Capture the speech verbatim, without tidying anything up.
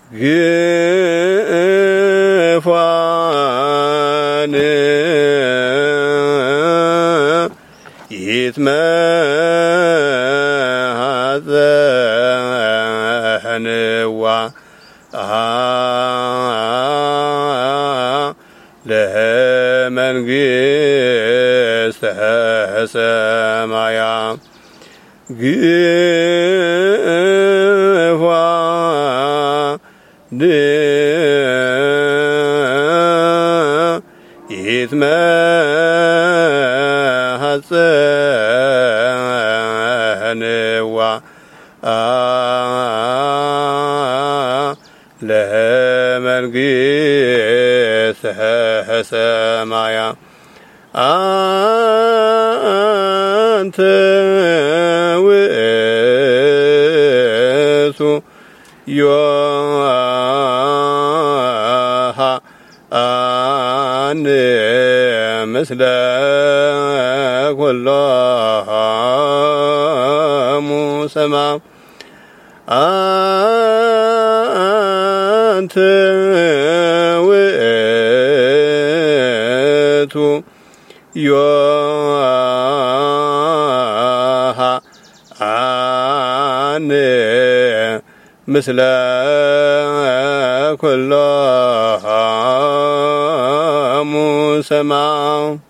ግፏን ይትመሐፀንዋ ለመንግሥተ ሰማያት ግፏን ይትመሐፀንዋ ለመንግሥተ ሰማያት አንተ ውእቱ ዮሐን ምስለ ኩሎሙ ሰማዕ አንተ ውእቱ ዮሐን ምስለ ኩሎሙ ሰማዕ